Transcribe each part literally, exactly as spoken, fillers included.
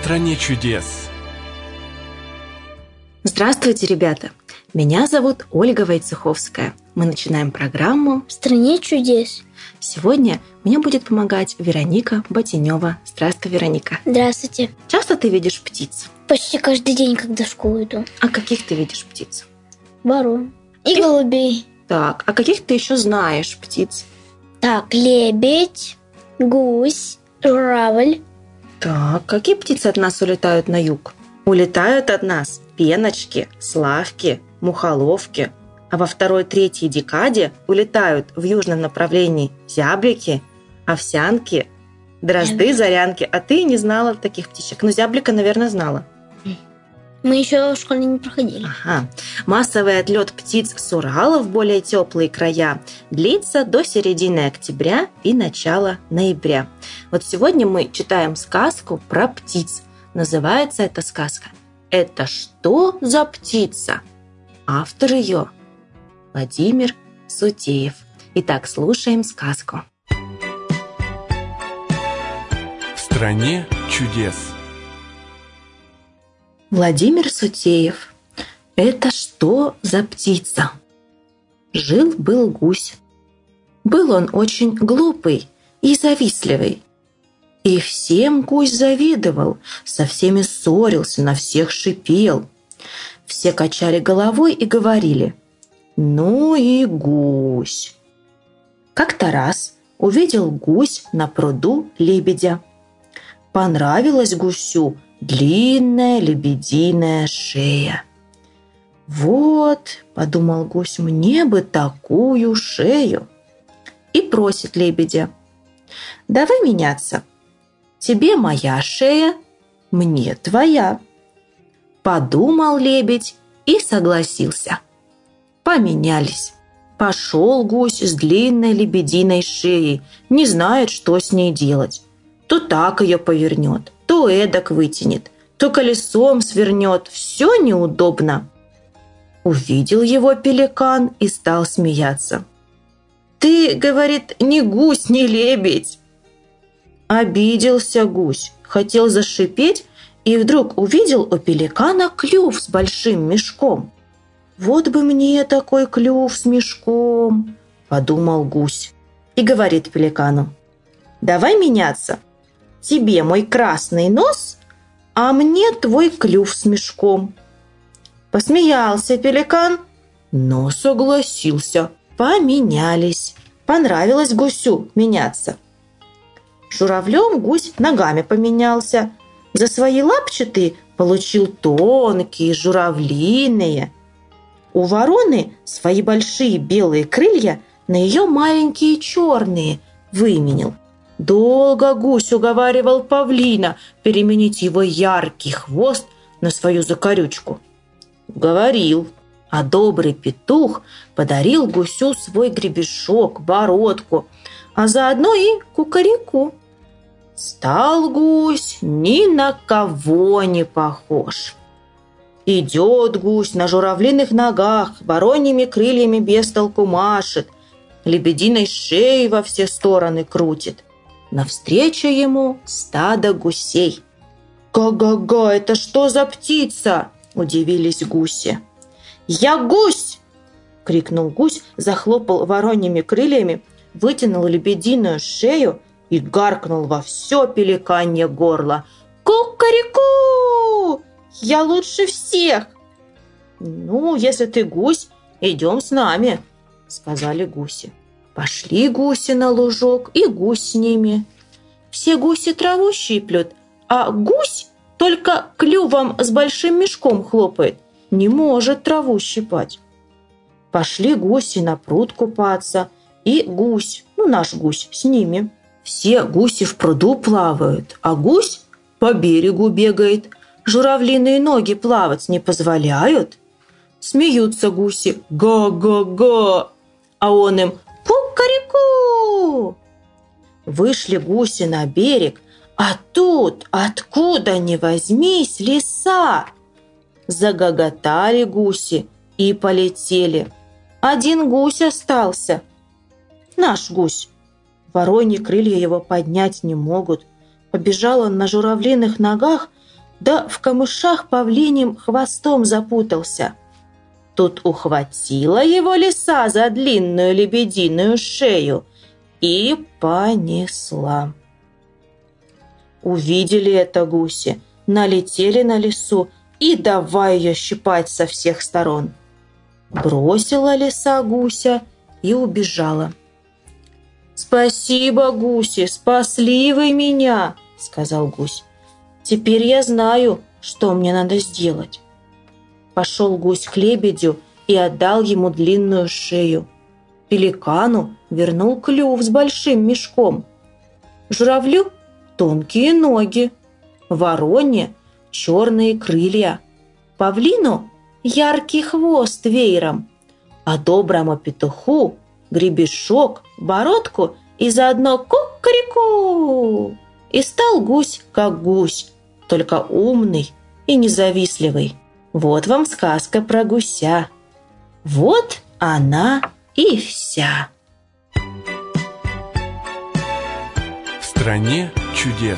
стране чудес. Здравствуйте, ребята! Меня зовут Ольга Войцеховская. Мы начинаем программу «В стране чудес». Сегодня мне будет помогать Вероника Ботинева. Здравствуй, Вероника. Здравствуйте. Часто ты видишь птиц? Почти каждый день, когда в школу иду. А каких ты видишь птиц? Ворон и голубей. Так, а каких ты еще знаешь птиц? Так, лебедь, гусь, журавль. Так, какие птицы от нас улетают на юг? Улетают от нас пеночки, славки, мухоловки. А во второй-третьей декаде улетают в южном направлении зяблики, овсянки, дрозды, зарянки. А ты не знала таких птичек. Но зяблика, наверное, знала. Мы еще в школе не проходили. Ага. Массовый отлет птиц с Урала в более теплые края длится до середины октября и начала ноября. Вот сегодня мы читаем сказку про птиц. Называется эта сказка «Это что за птица?». Автор ее Владимир Сутеев. Итак, слушаем сказку. В стране чудес. Владимир Сутеев. Это что за птица? Жил-был гусь. Был он очень глупый и завистливый. И всем гусь завидовал, со всеми ссорился, на всех шипел. Все качали головой и говорили: «Ну и гусь». Как-то раз увидел гусь на пруду лебедя. Понравилась гусю длинная лебединая шея. «Вот, — подумал гусь, — мне бы такую шею». И просит лебедя: «Давай меняться. Тебе моя шея, мне твоя». Подумал лебедь и согласился. Поменялись. Пошел гусь с длинной лебединой шеей, не знает, что с ней делать. То так ее повернет, то эдак вытянет, то колесом свернет. Все неудобно. Увидел его пеликан и стал смеяться. «Ты, — говорит, — не гусь, не лебедь». Обиделся гусь, хотел зашипеть, и вдруг увидел у пеликана клюв с большим мешком. «Вот бы мне такой клюв с мешком», — подумал гусь. И говорит пеликану: «Давай меняться. Тебе мой красный нос, а мне твой клюв с мешком». Посмеялся пеликан, но согласился. Поменялись. Понравилось гусю меняться. Журавлем гусь ногами поменялся. За свои лапчатые получил тонкие, журавлиные. У вороны свои большие белые крылья на ее маленькие черные выменил. Долго гусь уговаривал павлина переменить его яркий хвост на свою закорючку. Говорил, а добрый петух подарил гусю свой гребешок, бородку, а заодно и кукареку. Стал гусь ни на кого не похож. Идет гусь на журавлиных ногах, вороньими крыльями без толку машет, лебединой шеей во все стороны крутит. Навстречу ему стадо гусей. «Га-га-га, это что за птица?» – удивились гуси. «Я гусь!» – крикнул гусь, захлопал вороньими крыльями, вытянул лебединую шею и гаркнул во все пеликанье горло: «Ку-ка-ре-ку! Я лучше всех!» «Ну, если ты гусь, идем с нами», — сказали гуси. Пошли гуси на лужок, и гусь с ними. Все гуси траву щиплют, а гусь только клювом с большим мешком хлопает, не может траву щипать. Пошли гуси на пруд купаться, и гусь, ну наш гусь, с ними. Все гуси в пруду плавают, а гусь по берегу бегает. Журавлиные ноги плавать не позволяют. Смеются гуси: «Га-га-га!» А он им: «Ку-ка-ре-ку!» Вышли гуси на берег, а тут, откуда ни возьмись, лиса. Загоготали гуси и полетели. Один гусь остался. Наш гусь. Вороньи крылья его поднять не могут. Побежал он на журавлиных ногах, да в камышах павлиним хвостом запутался. Тут ухватила его лиса за длинную лебединую шею и понесла. Увидели это гуси, налетели на лису и давай ее щипать со всех сторон. Бросила лиса гуся и убежала. «Спасибо, гуси, спасли вы меня», — сказал гусь. «Теперь я знаю, что мне надо сделать». Пошел гусь к лебедю и отдал ему длинную шею. Пеликану вернул клюв с большим мешком. Журавлю — тонкие ноги, вороне — черные крылья, павлину — яркий хвост веером, а доброму петуху — гребешок, бородку и заодно кукареку. И стал гусь как гусь, только умный и независтливый. Вот вам сказка про гуся. Вот она и вся. В стране чудес.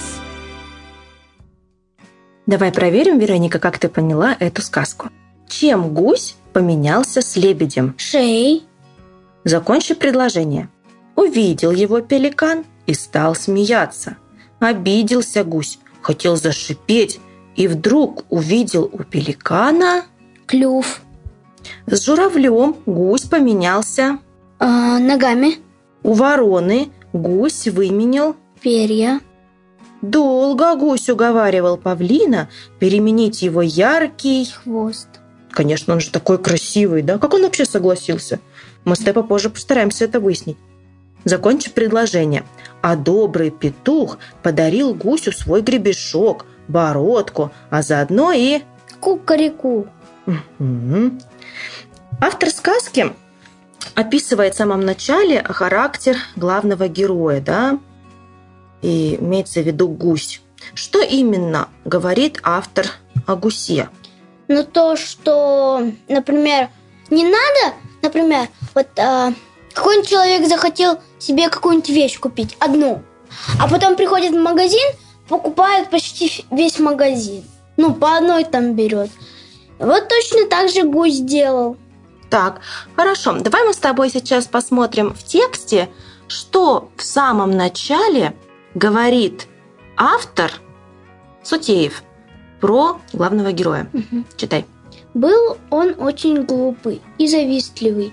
Давай проверим, Вероника, как ты поняла эту сказку. Чем гусь поменялся с лебедем? Шей. Закончи предложение. Увидел его пеликан и стал смеяться. Обиделся гусь, хотел зашипеть, и вдруг увидел у пеликана Клюв. с журавлем гусь поменялся. А, ногами. У вороны гусь выменял. Перья. Долго гусь уговаривал павлина переменить его яркий... Хвост. Конечно, он же такой красивый, да? Как он вообще согласился? Мы с тобой попозже постараемся это выяснить. Закончи предложение. А добрый петух подарил гусю свой гребешок, бородку, а заодно и... Кукареку. Угу. Автор сказки описывает в самом начале характер главного героя, да? И имеется в виду гусь. Что именно говорит автор о гусе? Ну, то, что, например, не надо, например, вот а, какой-нибудь человек захотел себе какую-нибудь вещь купить, одну, а потом приходит в магазин, покупает почти весь магазин. Ну, по одной там берет. Вот точно так же гусь сделал. Так, хорошо. Давай мы с тобой сейчас посмотрим в тексте, что в самом начале говорит автор Сутеев про главного героя. Угу. Читай. Был он очень глупый и завистливый.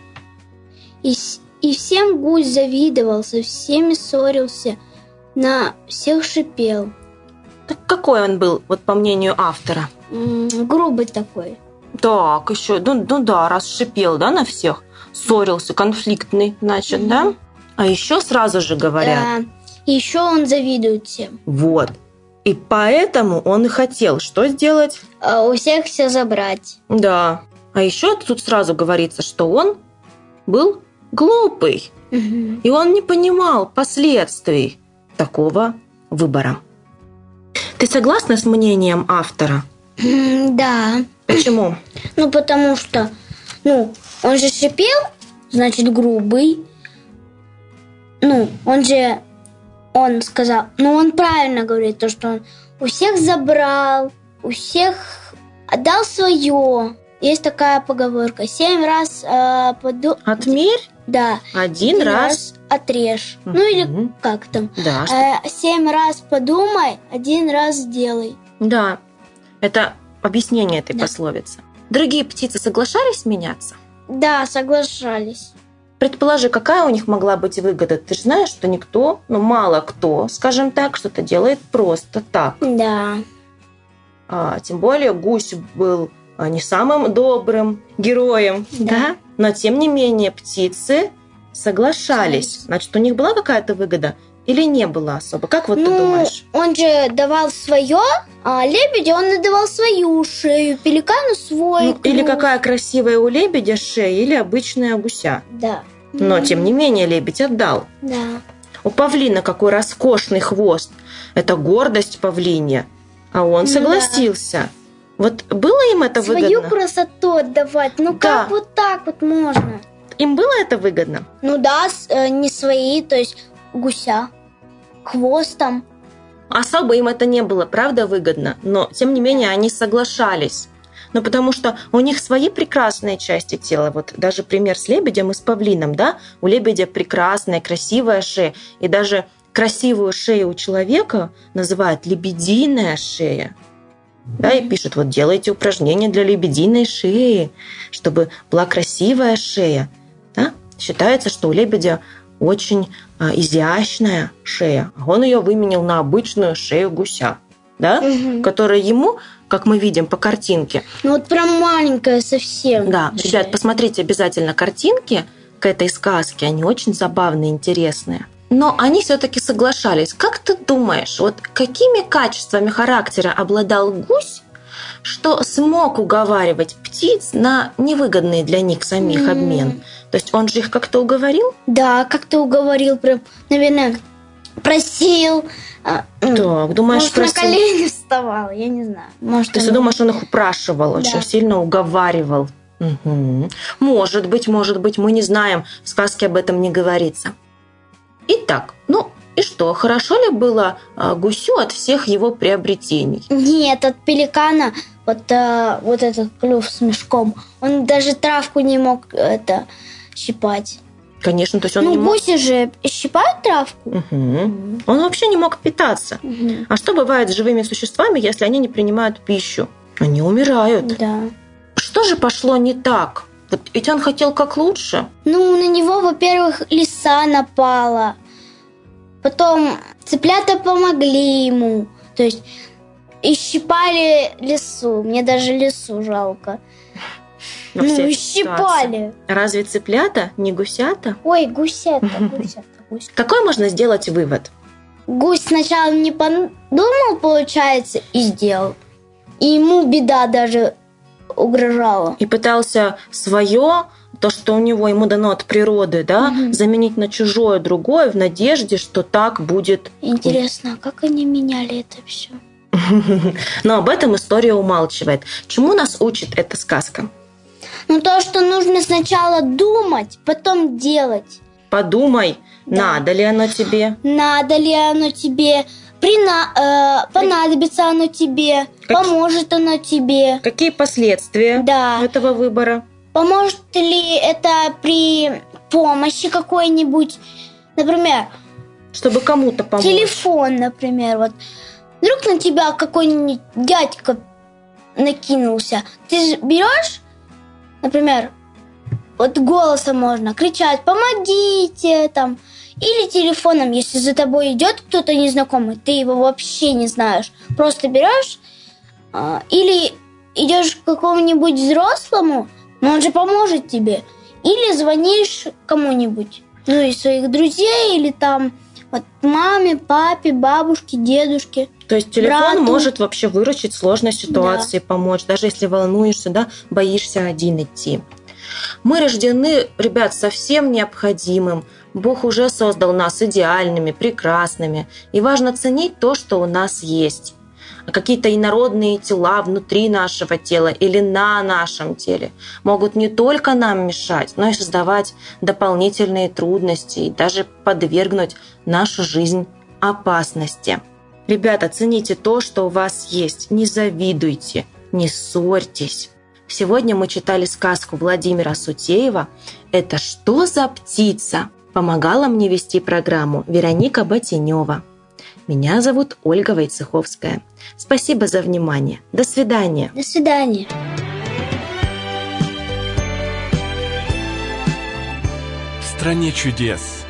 И, и всем гусь завидовал, со всеми ссорился, на всех шипел. Так какой он был, вот по мнению автора? М-м, грубый такой. Так, еще, ну, ну да, раз шипел, да, на всех, ссорился, конфликтный, значит, mm-hmm. да? А еще сразу же говорят. Да, еще он завидует всем. Вот. И поэтому он и хотел что сделать? А у всех все забрать. Да. А еще тут сразу говорится, что он был глупый. Mm-hmm. И он не понимал последствий такого выбора. Ты согласна с мнением автора? Да. Почему? Ну, потому что, ну, он же шипел, значит, грубый. Ну, он же, он сказал, ну, он правильно говорит, то, что он у всех забрал, у всех отдал свое. Есть такая поговорка. Семь раз э, поду... Отмерь? Да. Один, Один раз... раз отрежь. Uh-huh. Ну, или как там. Да. Э, семь раз подумай, один раз сделай. Да. Это объяснение этой да. пословицы. Другие птицы соглашались меняться? Да, соглашались. Предположи, какая у них могла быть выгода? Ты же знаешь, что никто, ну мало кто, скажем так, что-то делает просто так. Да. А, тем более гусь был не самым добрым героем, да. да? Но тем не менее птицы соглашались. Значит, у них была какая-то выгода или не было особо? Как вот ну, ты думаешь? Он же давал свое, а лебедю он отдавал свою шею, пеликану свой. Ну, или какая красивая у лебедя шея, или обычная у гуся. Да. Но, тем не менее, лебедь отдал. Да. У павлина какой роскошный хвост. Это гордость павлинья. А он согласился. Да. Вот было им это Свою выгодно? Свою красоту отдавать. Ну, да. Как вот так вот можно? Им было это выгодно? Ну да, не свои, то есть гуся. Хвостом. особо им это не было, правда, выгодно, но тем не менее они соглашались. Ну, потому что у них свои прекрасные части тела. Вот даже пример с лебедем и с павлином, да? У лебедя прекрасная, красивая шея. И даже красивую шею у человека называют лебединая шея. Да, и пишут, вот делайте упражнения для лебединой шеи, чтобы была красивая шея. Да? Считается, что у лебедя очень а, изящная шея. Он ее выменил на обычную шею гуся, да? Угу. Которая ему, как мы видим по картинке... Ну вот прям маленькая совсем. Да, шея. Ребят, посмотрите обязательно картинки к этой сказке. Они очень забавные, интересные. Но они все-таки соглашались. Как ты думаешь, вот какими качествами характера обладал гусь, что смог уговаривать птиц на невыгодный для них самих mm. обмен? То есть он же их как-то уговорил? Да, как-то уговорил, прям, наверное, просил. Так, думаешь, может, просил? На колени вставал, я не знаю. Может, То есть ты думаешь, он их упрашивал, да. Очень сильно уговаривал? Угу. Может быть, может быть, мы не знаем, в сказке об этом не говорится. Итак, ну и что, хорошо ли было а, гусю от всех его приобретений? Нет, от пеликана вот, а, вот этот клюв с мешком, он даже травку не мог это, щипать. Конечно, то есть он ну, не мог... Ну, гуси же щипают травку. Угу. Угу. Он вообще не мог питаться. Угу. А что бывает с живыми существами, если они не принимают пищу? Они умирают. Да. Что же пошло не так? Вот ведь он хотел как лучше. Ну, на него, во-первых, лиса напала. Потом цыплята помогли ему. То есть и щипали лису. Мне даже лису жалко. Во ну, щипали. Разве цыплята не гусята? Ой, гусята, гусята, гусята. Какой можно сделать вывод? Гусь сначала не подумал, получается, и сделал. И ему беда даже угрожала. И пытался свое, то, что у него ему дано от природы, да, угу. заменить на чужое, другое, в надежде, что так будет. Интересно, а как они меняли это все? Но об этом история умалчивает. Чему нас учит эта сказка? Ну, то, что нужно сначала думать, потом делать. Подумай, да. Надо ли оно тебе? Надо ли оно тебе? Прина... Э, понадобится оно тебе? Как... Поможет оно тебе? Какие последствия да. этого выбора? Поможет ли это при помощи какой-нибудь? Например... Чтобы кому-то помочь. Телефон, например. Вот. Вдруг на тебя какой-нибудь дядька накинулся. Ты же берешь, например, вот голосом можно кричать «помогите!» там, или телефоном, если за тобой идет кто-то незнакомый, ты его вообще не знаешь. Просто берешь, или идешь к какому-нибудь взрослому, но он же поможет тебе. Или звонишь кому-нибудь, ну, из своих друзей, или там вот маме, папе, бабушке, дедушке. То есть телефон брату. Может вообще выручить в сложной ситуации, да. помочь, даже если волнуешься, да, боишься один идти. Мы рождены, ребят, совсем необходимым. Бог уже создал нас идеальными, прекрасными. И важно ценить то, что у нас есть. А какие-то инородные тела внутри нашего тела или на нашем теле могут не только нам мешать, но и создавать дополнительные трудности и даже подвергнуть нашу жизнь опасности. Ребята, цените то, что у вас есть. Не завидуйте, не ссорьтесь. Сегодня мы читали сказку Владимира Сутеева «Это что за птица?» Помогала мне вести программу Вероника Ботинева. Меня зовут Ольга Войцеховская. Спасибо за внимание. До свидания. До свидания. В стране чудес.